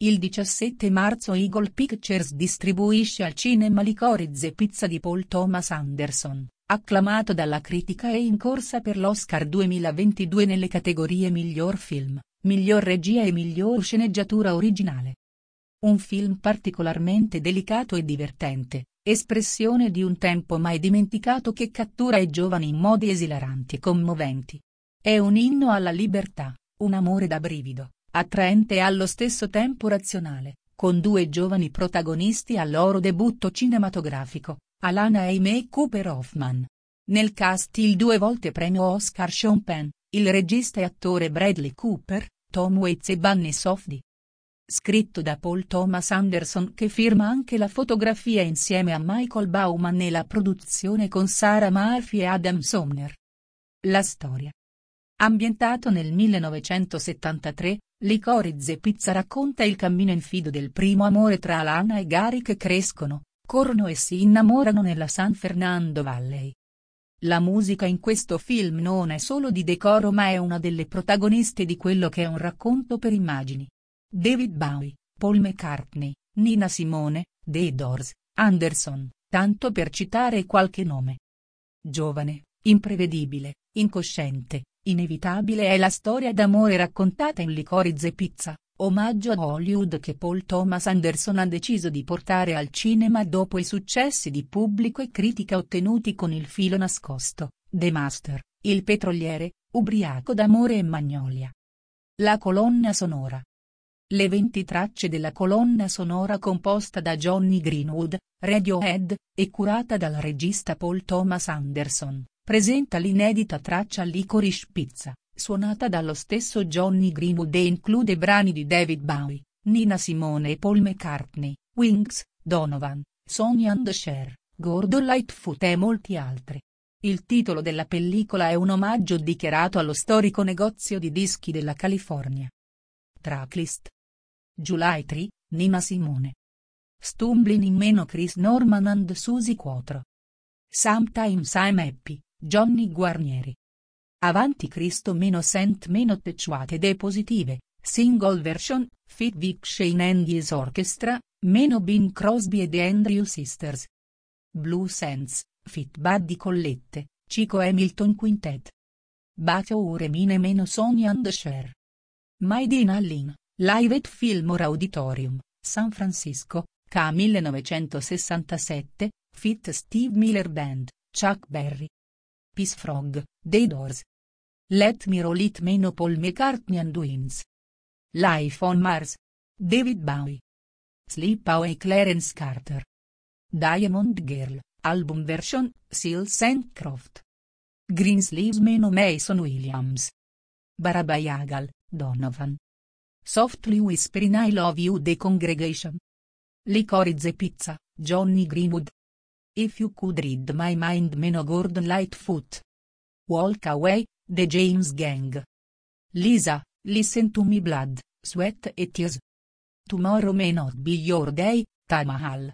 Il 17 marzo Eagle Pictures distribuisce al cinema Licorice Pizza di Paul Thomas Anderson, acclamato dalla critica e in corsa per l'Oscar 2022 nelle categorie Miglior Film, Miglior Regia e Miglior Sceneggiatura Originale. Un film particolarmente delicato e divertente, espressione di un tempo mai dimenticato che cattura i giovani in modi esilaranti e commoventi. È un inno alla libertà, un amore da brivido, attraente e allo stesso tempo razionale, con due giovani protagonisti al loro debutto cinematografico, Alana e Amy Cooper Hoffman. Nel cast il 2 volte premio Oscar Sean Penn, il regista e attore Bradley Cooper, Tom Waits e Bunny Softy. Scritto da Paul Thomas Anderson che firma anche la fotografia insieme a Michael Bauman e la produzione con Sarah Murphy e Adam Sumner. La storia. Ambientato nel 1973, Licorice Pizza racconta il cammino infido del primo amore tra Alana e Gary che crescono, corrono e si innamorano nella San Fernando Valley. La musica in questo film non è solo di decoro ma è una delle protagoniste di quello che è un racconto per immagini. David Bowie, Paul McCartney, Nina Simone, The Doors, Anderson, tanto per citare qualche nome. Giovane, imprevedibile, incosciente, inevitabile è la storia d'amore raccontata in Licorice Pizza, omaggio a Hollywood che Paul Thomas Anderson ha deciso di portare al cinema dopo i successi di pubblico e critica ottenuti con Il filo nascosto, The Master, Il petroliere, Ubriaco d'amore e Magnolia. La colonna sonora. Le 20 tracce della colonna sonora composta da Johnny Greenwood, Radiohead, e curata dal regista Paul Thomas Anderson, presenta l'inedita traccia Licorice Pizza, suonata dallo stesso Johnny Greenwood e include brani di David Bowie, Nina Simone e Paul McCartney, Wings, Donovan, Sonny and Cher, Gordon Lightfoot e molti altri. Il titolo della pellicola è un omaggio dichiarato allo storico negozio di dischi della California. Tracklist. July 3, Nina Simone. Stumbling in meno Chris Norman and Susie Quatro. Sometimes I'm Happy, Johnny Guarnieri. Avanti Cristo meno Sent meno Techuate de Positive, single version, Fit Vic Shane and His Orchestra, meno Bing Crosby e The Andrew Sisters. Blue Sands, Fit Buddy Collette, Chico Hamilton Quintet. Bacio Uremine meno Sonny and Cher. Made in Allin, Live at Fillmore Auditorium, San Francisco, ca 1967, Fit Steve Miller Band, Chuck Berry. Peace Frog, The Doors. Let Me Roll It meno Paul McCartney and Wings. Life on Mars. David Bowie. Sleep Away Clarence Carter. Diamond Girl, album version, Seals and Croft. Greensleeves meno Mason Williams. Barabayagal, Donovan. Softly Whispering I Love You The Congregation. Licorice Pizza, Johnny Greenwood. If You Could Read My Mind meno Gordon Lightfoot. Walk Away, The James Gang. Lisa, Listen to Me Blood, Sweat e Tears. Tomorrow May Not Be Your Day, Taj Mahal.